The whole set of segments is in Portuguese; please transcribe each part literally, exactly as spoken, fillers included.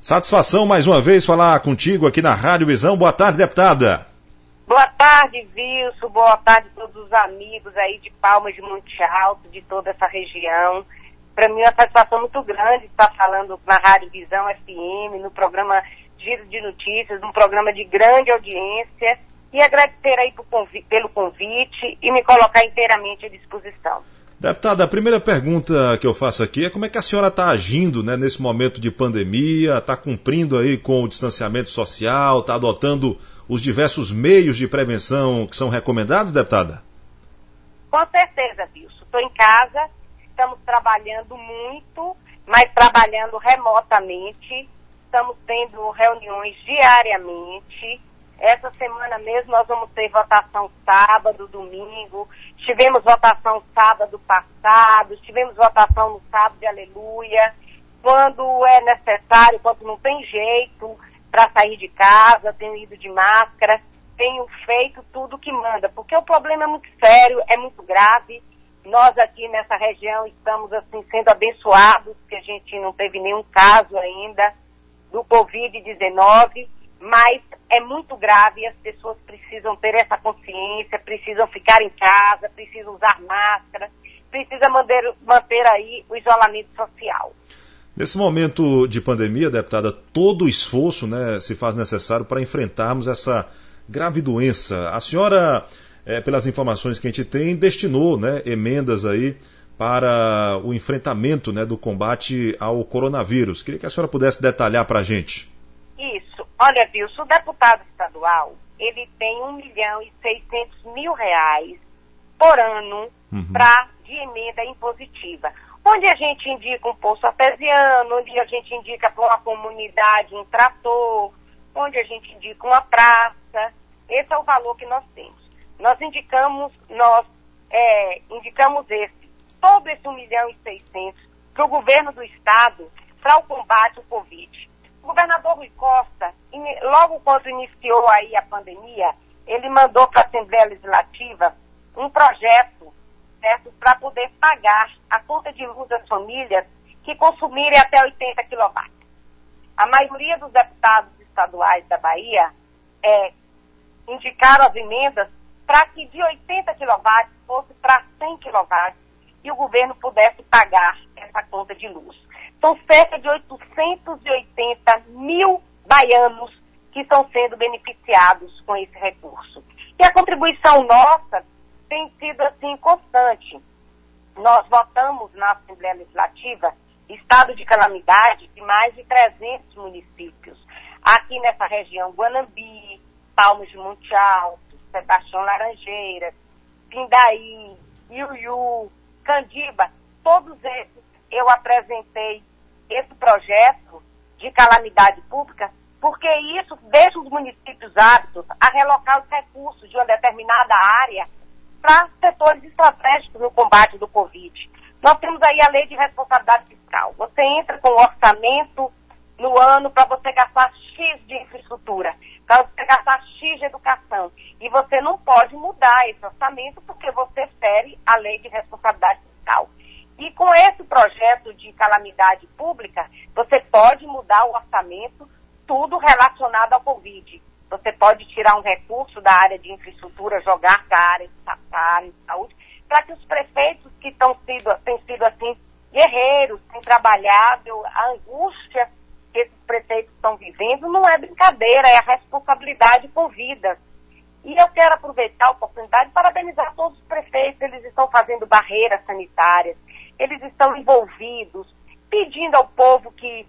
Satisfação mais uma vez falar contigo aqui na Rádio Visão. Boa tarde, deputada. Boa tarde, Wilson. Boa tarde a todos os amigos aí de Palmas de Monte Alto, de toda essa região. Para mim é uma satisfação muito grande estar falando na Rádio Visão F M, no programa Giro de Notícias, um programa de grande audiência, e agradecer aí pelo convite e me colocar inteiramente à disposição. Deputada, a primeira pergunta que eu faço aqui é como é que a senhora está agindo, né, nesse momento de pandemia, está cumprindo aí com o distanciamento social, está adotando os diversos meios de prevenção que são recomendados, deputada? Com certeza, Wilson. Estou em casa, estamos trabalhando muito, mas trabalhando remotamente, estamos tendo reuniões diariamente. Essa semana mesmo nós vamos ter votação sábado, domingo, tivemos votação sábado passado, tivemos votação no sábado de aleluia, quando é necessário, quando não tem jeito para sair de casa, tenho ido de máscara, tenho feito tudo que manda, porque o problema é muito sério, é muito grave. Nós aqui nessa região estamos assim sendo abençoados, que a gente não teve nenhum caso ainda do covid dezenove, mas é muito grave e as pessoas precisam ter essa consciência, precisam ficar em casa, precisam usar máscara, precisam manter, manter aí o isolamento social. Nesse momento de pandemia, deputada, todo o esforço, né, se faz necessário para enfrentarmos essa grave doença. A senhora, é, pelas informações que a gente tem, destinou, né, emendas aí para o enfrentamento, né, do combate ao coronavírus. Queria que a senhora pudesse detalhar para a gente. Isso. Olha, Wilson, o deputado estadual, ele tem um milhão e seiscentos mil reais por ano uhum. pra, de emenda impositiva, onde a gente indica um poço artesiano, onde a gente indica para uma comunidade um trator, onde a gente indica uma praça. Esse é o valor que nós temos. Nós indicamos, nós é, indicamos esse, todo esse um milhão e seiscentos para o governo do estado para o combate ao Covid. O governador Rui Costa, logo quando iniciou aí a pandemia, ele mandou para a Assembleia Legislativa um projeto, certo, para poder pagar a conta de luz das famílias que consumirem até oitenta quilowatts. A maioria dos deputados estaduais da Bahia é, indicaram as emendas para que de oitenta quilowatts fosse para cem quilowatts e o governo pudesse pagar essa conta de luz. São cerca de oitocentos e oitenta mil baianos que estão sendo beneficiados com esse recurso. E a contribuição nossa tem sido assim constante. Nós votamos na Assembleia Legislativa estado de calamidade de mais de trezentos municípios. Aqui nessa região, Guanambi, Palmas de Monte Alto, Sebastião Laranjeiras, Pindaí, Iuiú, Candiba, todos esses eu apresentei esse projeto de calamidade pública, porque isso deixa os municípios aptos a relocar os recursos de uma determinada área para setores estratégicos no combate do Covid. Nós temos aí a lei de responsabilidade fiscal. Você entra com um orçamento no ano para você gastar X de infraestrutura, para você gastar X de educação. E você não pode mudar esse orçamento porque você fere a lei de responsabilidade fiscal. E com esse projeto de calamidade pública, você pode mudar o orçamento, tudo relacionado ao Covid. Você pode tirar um recurso da área de infraestrutura, jogar para a área de saúde, para que os prefeitos que estão sido, têm sido assim, guerreiros, têm trabalhado, a angústia que esses prefeitos estão vivendo não é brincadeira, é a responsabilidade com vidas. E eu quero aproveitar a oportunidade para parabenizar todos os prefeitos, eles estão fazendo barreiras sanitárias, eles estão envolvidos, pedindo ao povo que,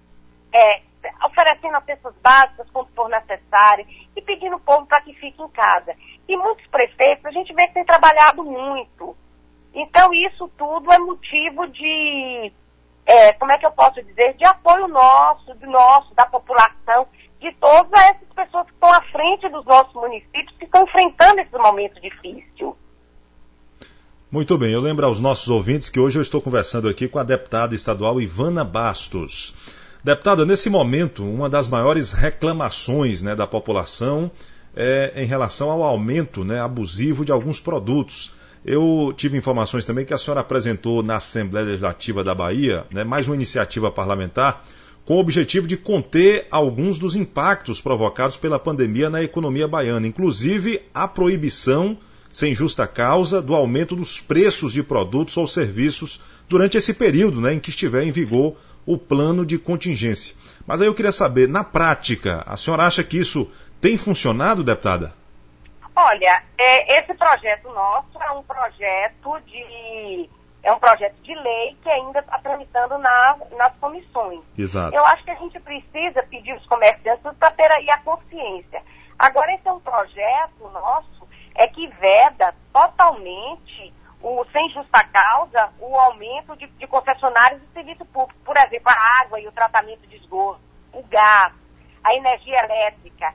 é, oferecendo as cestas básicas quando for necessário, e pedindo ao povo para que fique em casa. E muitos prefeitos, a gente vê que têm trabalhado muito. Então isso tudo é motivo de, é, como é que eu posso dizer, de apoio nosso, de nosso, da população, de todas essas pessoas que estão à frente dos nossos municípios, que estão enfrentando esse momento difícil. Muito bem, eu lembro aos nossos ouvintes que hoje eu estou conversando aqui com a deputada estadual Ivana Bastos. Deputada, nesse momento, uma das maiores reclamações, né, da população é em relação ao aumento, né, abusivo de alguns produtos. Eu tive informações também que a senhora apresentou na Assembleia Legislativa da Bahia, né, mais uma iniciativa parlamentar, com o objetivo de conter alguns dos impactos provocados pela pandemia na economia baiana, inclusive a proibição, sem justa causa, do aumento dos preços de produtos ou serviços durante esse período, né, em que estiver em vigor o plano de contingência. Mas aí eu queria saber, na prática, a senhora acha que isso tem funcionado, deputada? Olha, é, esse projeto nosso é um projeto de é um projeto de lei que ainda está tramitando na, nas comissões. Exato. Eu acho que a gente precisa pedir aos comerciantes para ter aí a consciência. Agora, esse é um projeto nosso é que veda totalmente, o, sem justa causa, o aumento de, de concessionários de serviço público. Por exemplo, a água e o tratamento de esgoto, o gás, a energia elétrica,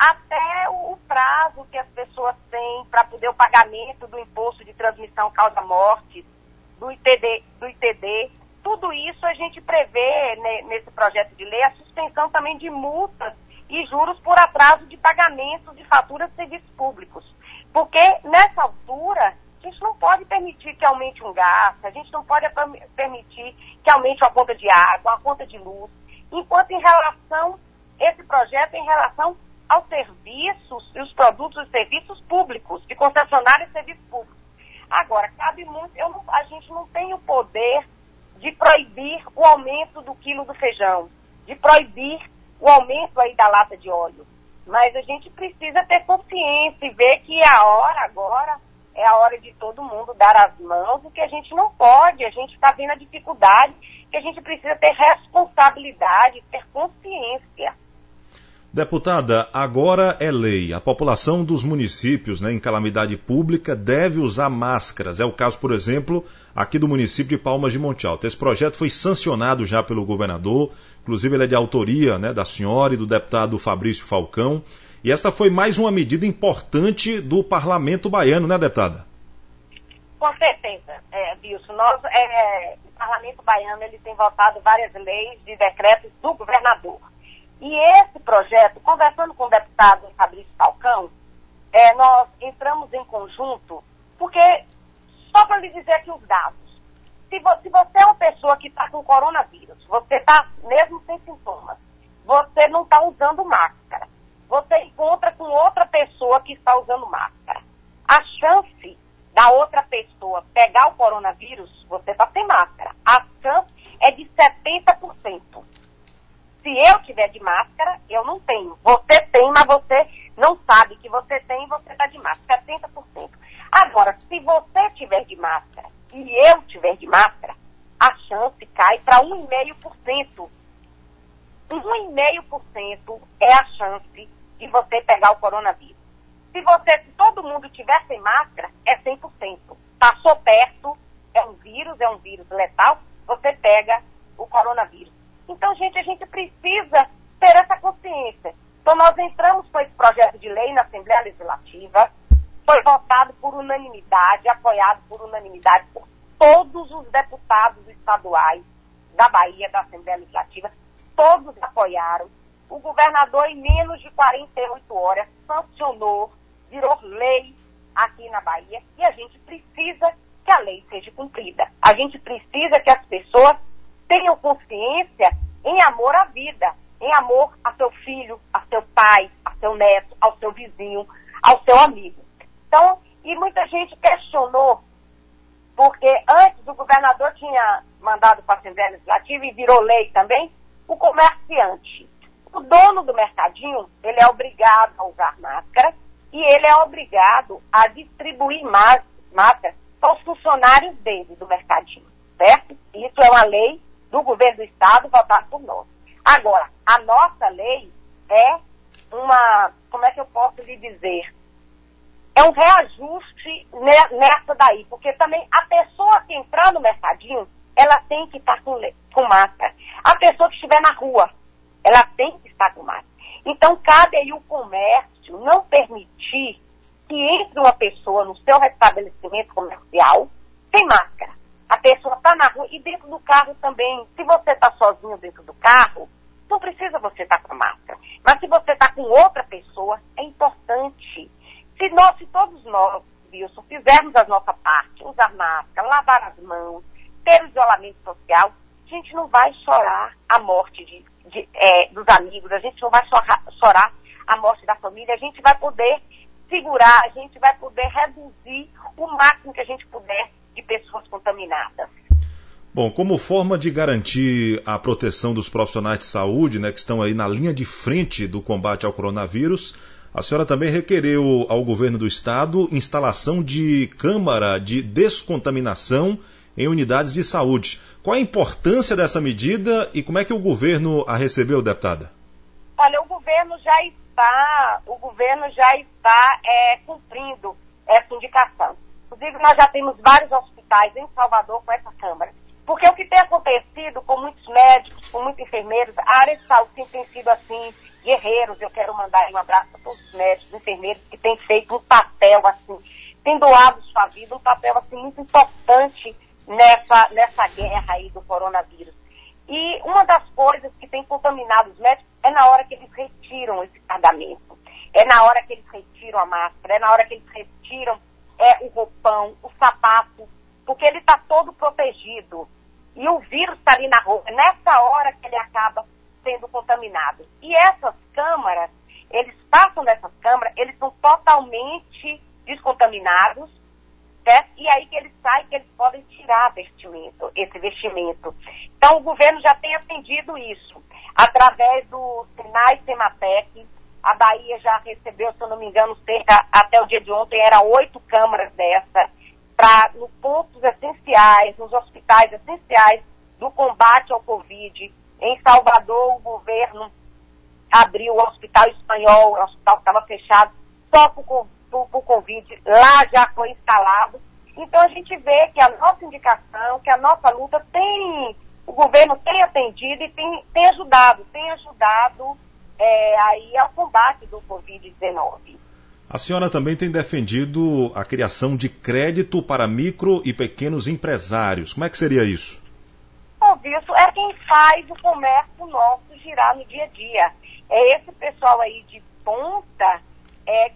até o, o prazo que as pessoas têm para poder o pagamento do imposto de transmissão causa-morte, do I T D, do I T D. Tudo isso a gente prevê né, nesse projeto de lei a suspensão também de multas e juros por atraso de pagamento de faturas de serviços públicos. Porque nessa altura a gente não pode permitir que aumente um gasto, a gente não pode permitir que aumente a conta de água, a conta de luz, enquanto em relação, esse projeto é em relação aos serviços e os produtos e serviços públicos, de concessionários e serviços públicos. Agora, cabe muito, eu não, a gente não tem o poder de proibir o aumento do quilo do feijão, de proibir o aumento aí da lata de óleo. Mas a gente precisa ter consciência e ver que a hora agora é a hora de todo mundo dar as mãos, e que a gente não pode, a gente está vendo a dificuldade, que a gente precisa ter responsabilidade, ter consciência. Deputada, agora é lei. A população dos municípios, né, em calamidade pública deve usar máscaras. É o caso, por exemplo, aqui do município de Palmas de Monte Alto. Esse projeto foi sancionado já pelo governador, inclusive ele é de autoria, né, da senhora e do deputado Fabrício Falcão. E esta foi mais uma medida importante do parlamento baiano, né, deputada? Com certeza, é, Wilson. Nós, é, o parlamento baiano ele tem votado várias leis de decretos do governador. E esse projeto, conversando com o deputado Fabrício Falcão, é, nós entramos em conjunto, porque, só para lhe dizer aqui os dados, se, vo, se você é uma pessoa que está com coronavírus, você está mesmo sem sintomas, você não está usando máscara, você encontra com outra pessoa que está usando máscara, a chance da outra pessoa pegar o coronavírus, você está sem máscara, a chance é de setenta por cento. Se eu tiver de máscara, eu não tenho. Você tem, mas você não sabe que você tem e você está de máscara. setenta por cento. Agora, se você tiver de máscara e eu tiver de máscara, a chance cai para um vírgula cinco por cento. um vírgula cinco por cento é a chance de você pegar o coronavírus. Se você, se todo mundo tiver sem máscara, é cem por cento. Passou perto, é um vírus, é um vírus letal, você pega o coronavírus. Então, gente, a gente precisa ter essa consciência. Então, nós entramos com esse projeto de lei na Assembleia Legislativa, foi votado por unanimidade, apoiado por unanimidade por todos os deputados estaduais da Bahia, da Assembleia Legislativa, todos apoiaram. O governador, em menos de quarenta e oito horas, sancionou, virou lei aqui na Bahia, e a gente precisa que a lei seja cumprida. A gente precisa que as pessoas tenham consciência em amor à vida, em amor a seu filho, a seu pai, a seu neto, ao seu vizinho, ao seu amigo. Então, e muita gente questionou, porque antes o governador tinha mandado para a Assembleia Legislativa e virou lei também, o comerciante. O dono do mercadinho, ele é obrigado a usar máscara e ele é obrigado a distribuir máscara para os funcionários dele, do mercadinho, certo? Isso é uma lei do governo do estado votada por nós. Agora, a nossa lei é uma, como é que eu posso lhe dizer? É um reajuste nessa daí, porque também a pessoa que entrar no mercadinho, ela tem que estar com, com máscara. A pessoa que estiver na rua, ela tem que estar com máscara. Então, cabe aí o comércio não permitir que entre uma pessoa no seu estabelecimento comercial sem máscara. A pessoa está na rua e dentro do carro também. Se você está sozinho dentro do carro, não precisa você estar com a máscara. Mas se você está com outra pessoa, é importante. Se, nós, se todos nós, Wilson, fizermos a nossa parte, usar máscara, lavar as mãos, ter o isolamento social, a gente não vai chorar a morte de, de, é, dos amigos, a gente não vai chorar, chorar a morte da família, a gente vai poder segurar, a gente vai poder reduzir o máximo que a gente puder de pessoas contaminadas. Bom, como forma de garantir a proteção dos profissionais de saúde, né, que estão aí na linha de frente do combate ao coronavírus, a senhora também requereu ao governo do estado instalação de câmara de descontaminação em unidades de saúde. Qual a importância dessa medida e como é que o governo a recebeu, deputada? Olha, o governo já está, o governo já está é, cumprindo essa indicação. Inclusive, nós já temos vários hospitais em Salvador com essa câmara. Porque o que tem acontecido com muitos médicos, com muitos enfermeiros, a área de saúde tem sido assim, guerreiros. Eu quero mandar um abraço a todos os médicos, enfermeiros que têm feito um papel assim, têm doado sua vida, um papel assim muito importante nessa, nessa guerra aí do coronavírus. E uma das coisas que tem contaminado os médicos é na hora que eles retiram esse carregamento, é na hora que eles retiram a máscara, é na hora que eles retiram é, o roupão, o sapato, porque ele está todo protegido. E o vírus está ali na roupa. Nessa hora que ele acaba sendo contaminado. E essas câmaras, eles passam nessas câmaras, eles são totalmente descontaminados, certo? E aí que eles saem, que eles podem tirar vestimento, esse vestimento. Então o governo já tem atendido isso. Através do Sinai Sematec, a Bahia já recebeu, se eu não me engano, cerca, até o dia de ontem, eram oito câmaras dessa, para nos pontos essenciais, nos hospitais essenciais do combate ao Covid. Em Salvador, o governo abriu o Hospital Espanhol, o hospital que estava fechado só por, por, por Covid, lá já foi instalado. Então a gente vê que a nossa indicação, que a nossa luta tem, o governo tem atendido e tem, tem ajudado, tem ajudado é, aí ao combate do Covid dezenove. A senhora também tem defendido a criação de crédito para micro e pequenos empresários. Como é que seria isso? Bom, isso é quem faz o comércio nosso girar no dia a dia. É esse pessoal aí de ponta é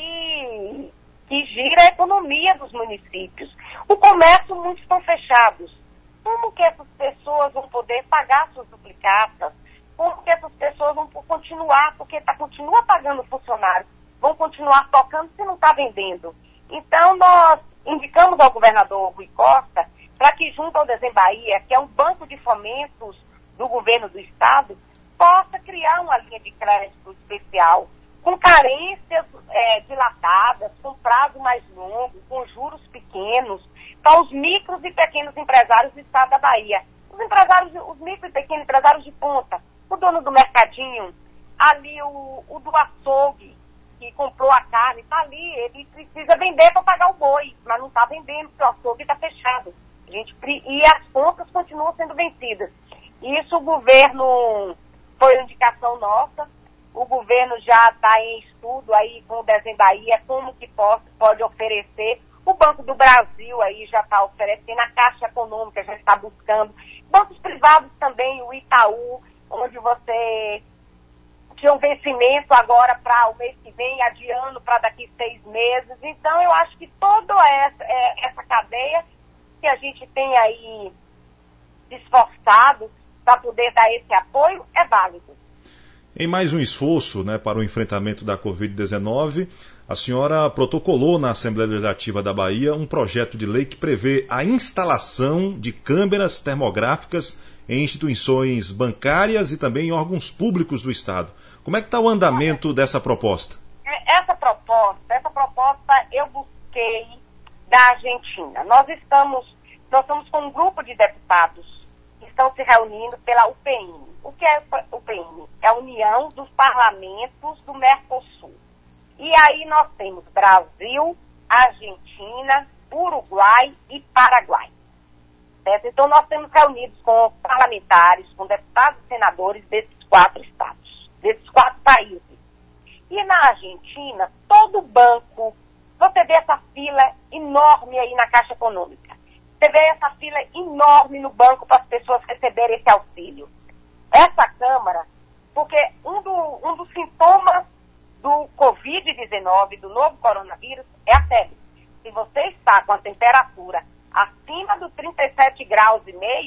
que, que gira a economia dos municípios. O comércio, muitos estão fechados. Como que essas pessoas vão poder pagar suas duplicatas? Como que essas pessoas vão continuar, porque tá, continua pagando funcionários, vão continuar tocando se não está vendendo? Então, nós indicamos ao governador Rui Costa para que, junto ao Desembahia, que é um banco de fomentos do governo do estado, possa criar uma linha de crédito especial, com carências é, dilatadas, com prazo mais longo, com juros pequenos, para os micros e pequenos empresários do estado da Bahia. Os empresários, os micros e pequenos empresários de ponta, o dono do mercadinho, ali o, o do açougue, que comprou a carne, está ali, ele precisa vender para pagar o boi, mas não está vendendo, porque o açougue está fechado. A gente, e as contas continuam sendo vencidas. Isso o governo, foi uma indicação nossa, o governo já está em estudo aí com o Desembahia, como que pode, pode oferecer. O Banco do Brasil aí já está oferecendo, a Caixa Econômica já está buscando. Bancos privados também, o Itaú, onde você tinha um vencimento agora para o mês que vem, adiando para daqui seis meses. Então, eu acho que toda essa, essa cadeia que a gente tem aí esforçado para poder dar esse apoio é válido. Em mais um esforço, né, para o enfrentamento da covid dezenove, a senhora protocolou na Assembleia Legislativa da Bahia um projeto de lei que prevê a instalação de câmeras termográficas em instituições bancárias e também em órgãos públicos do Estado. Como é que está o andamento dessa proposta? Essa proposta, essa proposta eu busquei da Argentina. Nós estamos, nós estamos com um grupo de deputados que estão se reunindo pela U P N. O que é o U P N? É a União dos Parlamentos do Mercosul. E aí nós temos Brasil, Argentina, Uruguai e Paraguai. Certo? Então nós temos reunidos com parlamentares, com deputados e senadores desses quatro estados, desses quatro países. E na Argentina, todo banco, você vê essa fila enorme aí na Caixa Econômica. Você vê essa fila enorme no banco para as pessoas receberem esse auxílio. Essa Câmara, porque um, do, um dos sintomas do covid dezenove, do novo coronavírus, é a febre. Se você está com a temperatura acima dos trinta e sete graus e meio,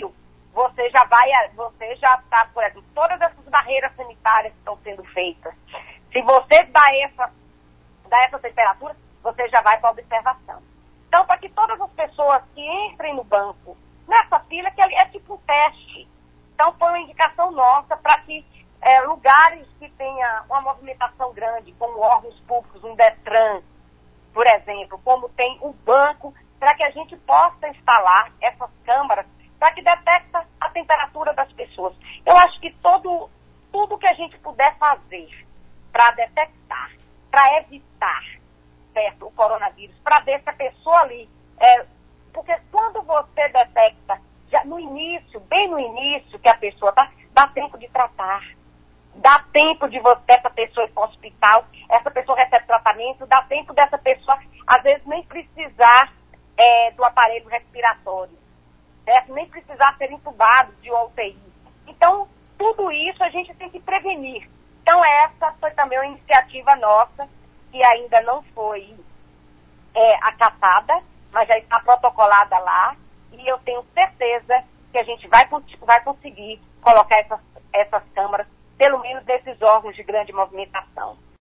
você já vai, você já está, por exemplo, todas essas barreiras sanitárias que estão sendo feitas. Se você dá essa, dá essa temperatura, você já vai para a observação. Então, para que todas as pessoas que entrem no banco, nessa fila, que é tipo um teste. Então, foi uma indicação nossa para que é, lugares que tenha uma movimentação grande, como órgãos públicos, um DETRAN, por exemplo, como tem um banco, para que a gente possa instalar essas câmaras para que detecta a temperatura das pessoas. Eu acho que todo, tudo que a gente puder fazer para detectar, para evitar, certo, o coronavírus, para ver se a pessoa ali, é, porque quando você detecta, já no início, bem no início que a pessoa está, dá tempo de tratar, dá tempo de você, essa pessoa ir para o hospital, essa pessoa recebe tratamento, dá tempo dessa pessoa, às vezes, nem precisar é, do aparelho respiratório. Certo? Nem precisar ser entubado de U T I. Então, tudo isso a gente tem que prevenir. Então, essa foi também uma iniciativa nossa, que ainda não foi é, acatada, mas já está protocolada lá, e eu tenho certeza que a gente vai, vai conseguir colocar essas, essas câmaras, pelo menos desses órgãos de grande movimentação.